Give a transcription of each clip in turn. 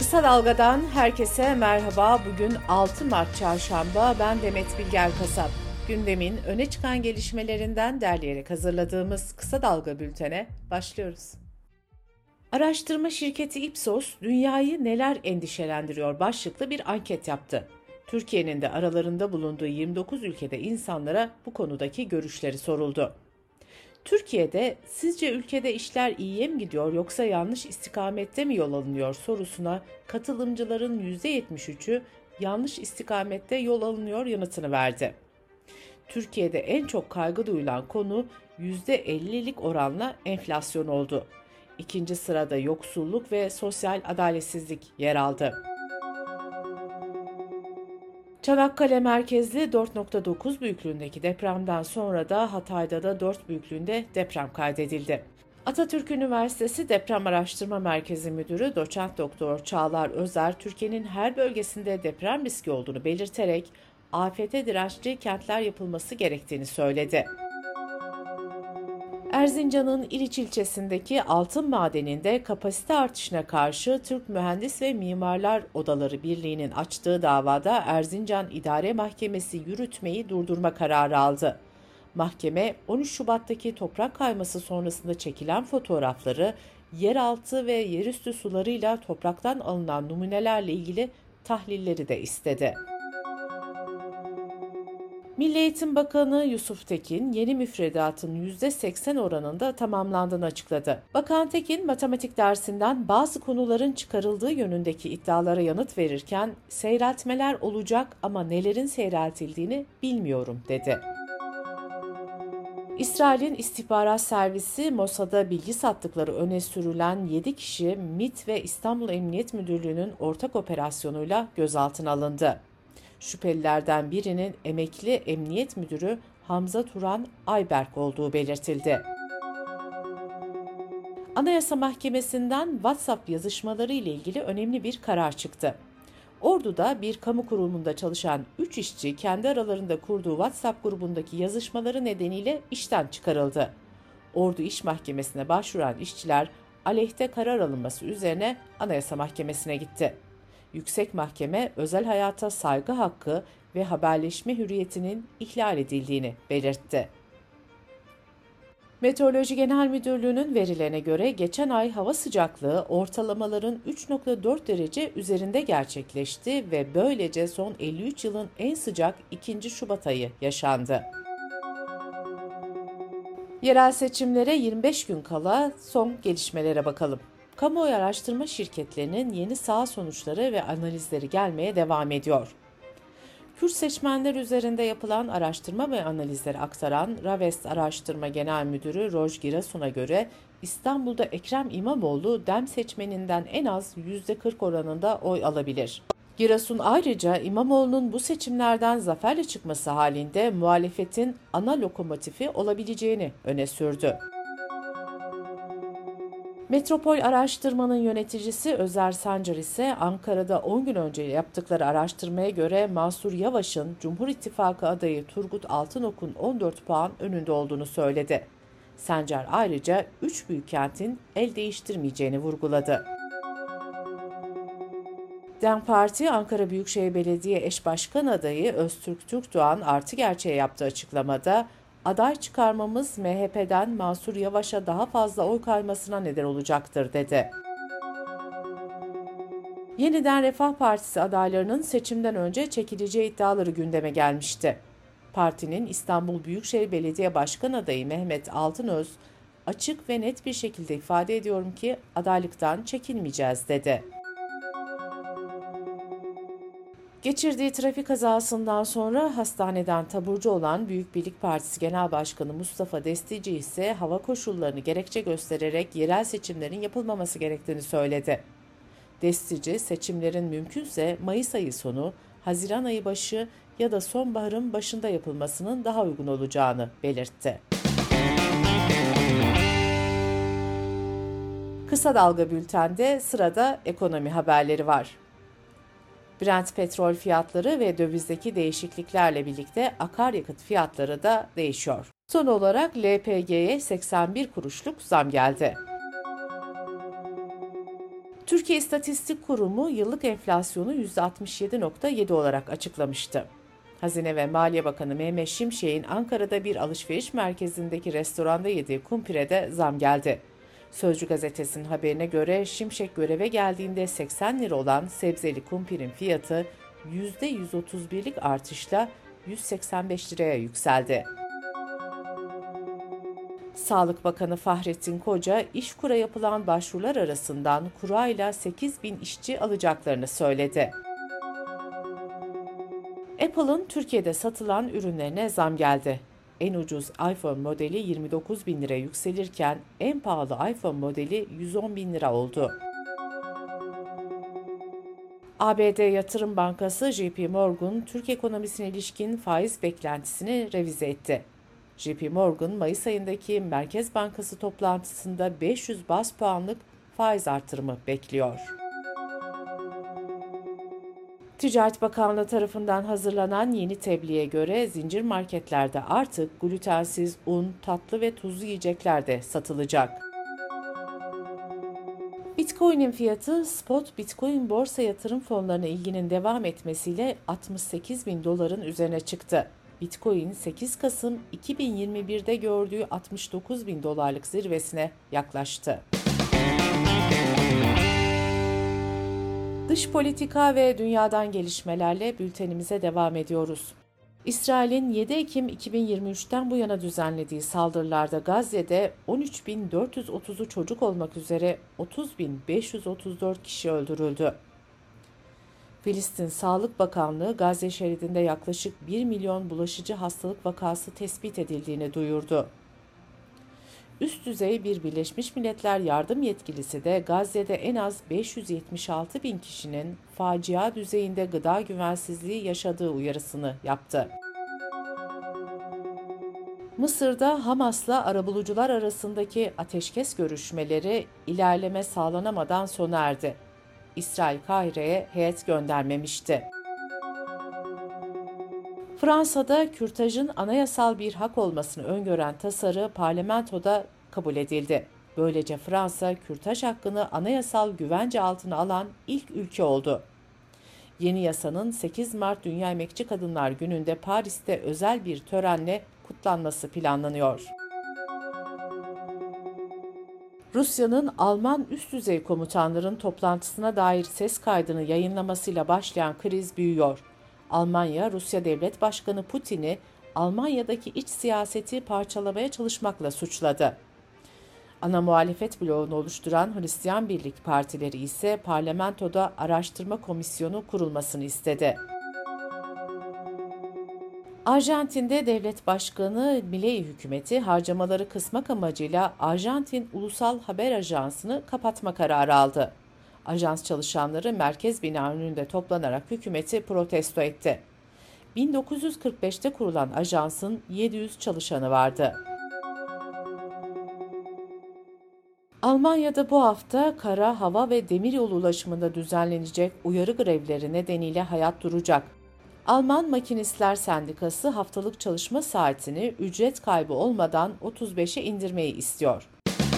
Kısa Dalga'dan herkese merhaba. Bugün 6 Mart Çarşamba. Ben Demet Bilger Kasap. Gündemin öne çıkan gelişmelerinden derleyerek hazırladığımız Kısa Dalga bültene başlıyoruz. Araştırma şirketi Ipsos, dünyayı neler endişelendiriyor başlıklı bir anket yaptı. Türkiye'nin de aralarında bulunduğu 29 ülkede insanlara bu konudaki görüşleri soruldu. Türkiye'de sizce ülkede işler iyiye mi gidiyor yoksa yanlış istikamette mi yol alınıyor sorusuna katılımcıların %73'ü yanlış istikamette yol alınıyor yanıtını verdi. Türkiye'de en çok kaygı duyulan konu %50'lik oranla enflasyon oldu. İkinci sırada yoksulluk ve sosyal adaletsizlik yer aldı. Çanakkale merkezli 4.9 büyüklüğündeki depremden sonra da Hatay'da da 4 büyüklüğünde deprem kaydedildi. Atatürk Üniversitesi Deprem Araştırma Merkezi Müdürü Doçent Doktor Çağlar Özer, Türkiye'nin her bölgesinde deprem riski olduğunu belirterek afete dirençli kentler yapılması gerektiğini söyledi. Erzincan'ın İliç ilçesindeki altın madeninde kapasite artışına karşı Türk Mühendis ve Mimarlar Odaları Birliği'nin açtığı davada Erzincan İdare Mahkemesi yürütmeyi durdurma kararı aldı. Mahkeme 13 Şubat'taki toprak kayması sonrasında çekilen fotoğrafları, yeraltı ve yerüstü sularıyla topraktan alınan numunelerle ilgili tahlilleri de istedi. Milli Eğitim Bakanı Yusuf Tekin, yeni müfredatın %80 oranında tamamlandığını açıkladı. Bakan Tekin, matematik dersinden bazı konuların çıkarıldığı yönündeki iddialara yanıt verirken, seyreltmeler olacak ama nelerin seyreltildiğini bilmiyorum, dedi. İsrail'in istihbarat servisi Mossad'a bilgi sattıkları öne sürülen 7 kişi MİT ve İstanbul Emniyet Müdürlüğü'nün ortak operasyonuyla gözaltına alındı. Şüphelilerden birinin emekli emniyet müdürü Hamza Turan Ayberk olduğu belirtildi. Anayasa Mahkemesi'nden WhatsApp yazışmaları ile ilgili önemli bir karar çıktı. Ordu'da bir kamu kurumunda çalışan 3 işçi kendi aralarında kurduğu WhatsApp grubundaki yazışmaları nedeniyle işten çıkarıldı. Ordu İş Mahkemesi'ne başvuran işçiler aleyhte karar alınması üzerine Anayasa Mahkemesi'ne gitti. Yüksek Mahkeme özel hayata saygı hakkı ve haberleşme hürriyetinin ihlal edildiğini belirtti. Meteoroloji Genel Müdürlüğü'nün verilerine göre geçen ay hava sıcaklığı ortalamaların 3,4 derece üzerinde gerçekleşti ve böylece son 53 yılın en sıcak 2. Şubat ayı yaşandı. Yerel seçimlere 25 gün kala son gelişmelere bakalım. Kamuoyu araştırma şirketlerinin yeni saha sonuçları ve analizleri gelmeye devam ediyor. Kürt seçmenler üzerinde yapılan araştırma ve analizleri aktaran Ravest Araştırma Genel Müdürü Roj Girasun'a göre İstanbul'da Ekrem İmamoğlu DEM seçmeninden en az %40 oranında oy alabilir. Girasun ayrıca İmamoğlu'nun bu seçimlerden zaferle çıkması halinde muhalefetin ana lokomotifi olabileceğini öne sürdü. Metropol Araştırma'nın yöneticisi Özer Sancar ise Ankara'da 10 gün önce yaptıkları araştırmaya göre Mansur Yavaş'ın Cumhur İttifakı adayı Turgut Altınok'un 14 puan önünde olduğunu söyledi. Sancar ayrıca 3 büyük kentin el değiştirmeyeceğini vurguladı. DEM Parti Ankara Büyükşehir Belediye Eş Başkan adayı Öztürk Türkdoğan Artı Gerçeğe yaptığı açıklamada, aday çıkarmamız MHP'den Mansur Yavaş'a daha fazla oy kaymasına neden olacaktır, dedi. Yeniden Refah Partisi adaylarının seçimden önce çekileceği iddiaları gündeme gelmişti. Partinin İstanbul Büyükşehir Belediye Başkan adayı Mehmet Altınöz, açık ve net bir şekilde ifade ediyorum ki adaylıktan çekilmeyeceğiz, dedi. Geçirdiği trafik kazasından sonra hastaneden taburcu olan Büyük Birlik Partisi Genel Başkanı Mustafa Destici ise hava koşullarını gerekçe göstererek yerel seçimlerin yapılmaması gerektiğini söyledi. Destici, seçimlerin mümkünse Mayıs ayı sonu, Haziran ayı başı ya da sonbaharın başında yapılmasının daha uygun olacağını belirtti. Kısa Dalga Bülten'de sırada ekonomi haberleri var. Brent petrol fiyatları ve dövizdeki değişikliklerle birlikte akaryakıt fiyatları da değişiyor. Son olarak LPG'ye 81 kuruşluk zam geldi. Türkiye İstatistik Kurumu yıllık enflasyonu %67,7 olarak açıklamıştı. Hazine ve Maliye Bakanı Mehmet Şimşek'in Ankara'da bir alışveriş merkezindeki restoranda yediği kumpirede zam geldi. Sözcü gazetesinin haberine göre Şimşek göreve geldiğinde 80 lira olan sebzeli kumpirin fiyatı %131'lik artışla 185 liraya yükseldi. Sağlık Bakanı Fahrettin Koca, İşkur'a yapılan başvurular arasından kurayla 8.000 işçi alacaklarını söyledi. Apple'ın Türkiye'de satılan ürünlerine zam geldi. En ucuz iPhone modeli 29.000 lira yükselirken en pahalı iPhone modeli 110.000 lira oldu. ABD Yatırım Bankası JP Morgan, Türk ekonomisine ilişkin faiz beklentisini revize etti. JP Morgan, Mayıs ayındaki Merkez Bankası toplantısında 500 baz puanlık faiz artırımı bekliyor. Ticaret Bakanlığı tarafından hazırlanan yeni tebliğe göre zincir marketlerde artık glutensiz un, tatlı ve tuzlu yiyecekler de satılacak. Bitcoin'in fiyatı spot Bitcoin borsa yatırım fonlarına ilginin devam etmesiyle 68.000 doların üzerine çıktı. Bitcoin 8 Kasım 2021'de gördüğü 69.000 dolarlık zirvesine yaklaştı. Dış politika ve dünyadan gelişmelerle bültenimize devam ediyoruz. İsrail'in 7 Ekim 2023'ten bu yana düzenlediği saldırılarda Gazze'de 13.430'u çocuk olmak üzere 30.534 kişi öldürüldü. Filistin Sağlık Bakanlığı Gazze şeridinde yaklaşık 1 milyon bulaşıcı hastalık vakası tespit edildiğini duyurdu. Üst düzey bir Birleşmiş Milletler yardım yetkilisi de Gazze'de en az 576 bin kişinin facia düzeyinde gıda güvensizliği yaşadığı uyarısını yaptı. Mısır'da Hamas'la arabulucular arasındaki ateşkes görüşmeleri ilerleme sağlanamadan sona erdi. İsrail Kahire'ye heyet göndermemişti. Fransa'da kürtajın anayasal bir hak olmasını öngören tasarı parlamentoda kabul edildi. Böylece Fransa, kürtaj hakkını anayasal güvence altına alan ilk ülke oldu. Yeni yasanın 8 Mart Dünya Emekçi Kadınlar Günü'nde Paris'te özel bir törenle kutlanması planlanıyor. Rusya'nın Alman üst düzey komutanların toplantısına dair ses kaydını yayınlamasıyla başlayan kriz büyüyor. Almanya, Rusya Devlet Başkanı Putin'i Almanya'daki iç siyaseti parçalamaya çalışmakla suçladı. Ana muhalefet bloğunu oluşturan Hristiyan Birlik Partileri ise parlamentoda araştırma komisyonu kurulmasını istedi. Arjantin'de devlet başkanı Milei hükümeti harcamaları kısmak amacıyla Arjantin Ulusal Haber Ajansı'nı kapatma kararı aldı. Ajans çalışanları merkez bina önünde toplanarak hükümeti protesto etti. 1945'te kurulan ajansın 700 çalışanı vardı. Almanya'da bu hafta kara, hava ve demiryolu ulaşımında düzenlenecek uyarı grevleri nedeniyle hayat duracak. Alman Makinistler Sendikası haftalık çalışma saatini ücret kaybı olmadan 35'e indirmeyi istiyor.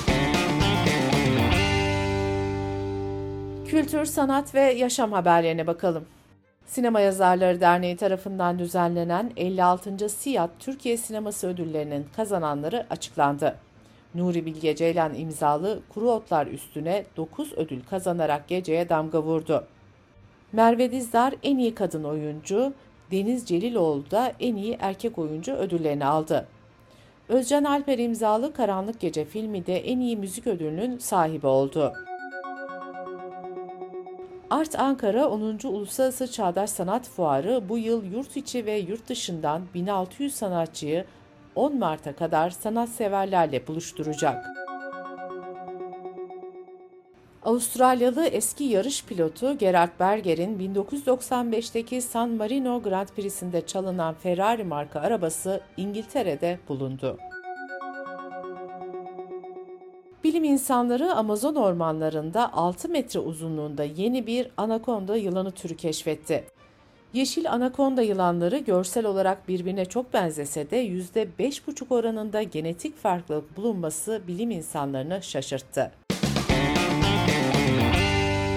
Kültür, sanat ve yaşam haberlerine bakalım. Sinema Yazarları Derneği tarafından düzenlenen 56. SİAD Türkiye Sineması Ödülleri'nin kazananları açıklandı. Nuri Bilge Ceylan imzalı Kuru Otlar Üstüne 9 ödül kazanarak geceye damga vurdu. Merve Dizdar en iyi kadın oyuncu, Deniz Celiloğlu da en iyi erkek oyuncu ödüllerini aldı. Özcan Alper imzalı Karanlık Gece filmi de en iyi müzik ödülünün sahibi oldu. Art Ankara 10. Uluslararası Çağdaş Sanat Fuarı bu yıl yurt içi ve yurt dışından 1600 sanatçıyı 10 Mart'a kadar sanatseverlerle buluşturacak. Avustralyalı eski yarış pilotu Gerhard Berger'in 1995'teki San Marino Grand Prix'sinde çalınan Ferrari marka arabası İngiltere'de bulundu. Bilim insanları Amazon ormanlarında 6 metre uzunluğunda yeni bir anakonda yılanı türü keşfetti. Yeşil anakonda yılanları görsel olarak birbirine çok benzese de %5,5 oranında genetik farklılık bulunması bilim insanlarını şaşırttı.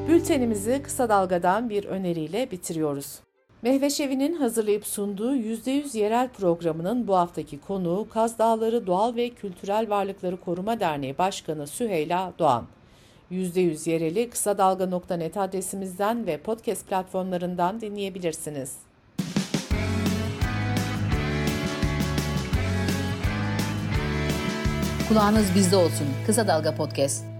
Bültenimizi Kısa Dalga'dan bir öneriyle bitiriyoruz. Mehveş Evi'nin hazırlayıp sunduğu %100 yerel programının bu haftaki konuğu Kaz Dağları Doğal ve Kültürel Varlıkları Koruma Derneği Başkanı Süheyla Doğan. %100 yereli kısa dalga.net adresimizden ve podcast platformlarından dinleyebilirsiniz. Kulağınız bizde olsun. Kısa Dalga Podcast.